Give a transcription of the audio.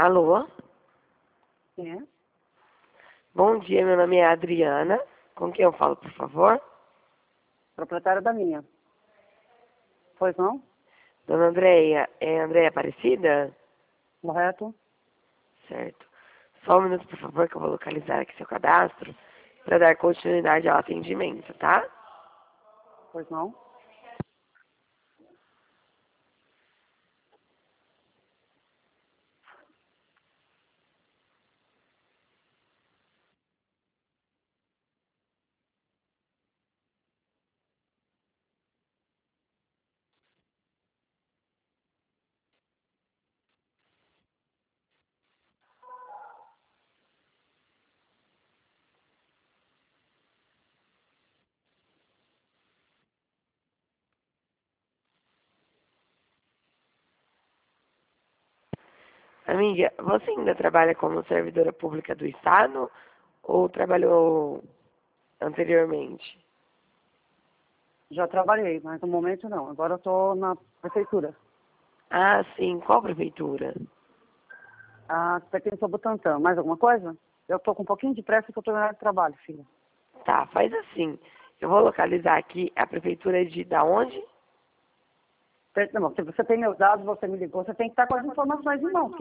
Alô? Quem é? Bom dia, meu nome é Adriana. Com quem eu falo, por favor? Proprietária da minha. Pois não? Dona Andréia, é Andréia Aparecida? Correto? Certo. Só um minuto, por favor, que eu vou localizar aqui seu cadastro para dar continuidade ao atendimento, tá? Pois não? Amiga, você ainda trabalha como servidora pública do Estado ou trabalhou anteriormente? Já trabalhei, mas no momento não. Agora eu estou na prefeitura. Ah, sim. Qual prefeitura? Ah, pertence ao Butantã. Mais alguma coisa? Eu estou com um pouquinho de pressa que eu estou no horário de trabalho, filha. Tá, faz assim. Eu vou localizar aqui a prefeitura de da onde? Não, se você tem meus dados, você me ligou, você tem que estar com as informações em mãos.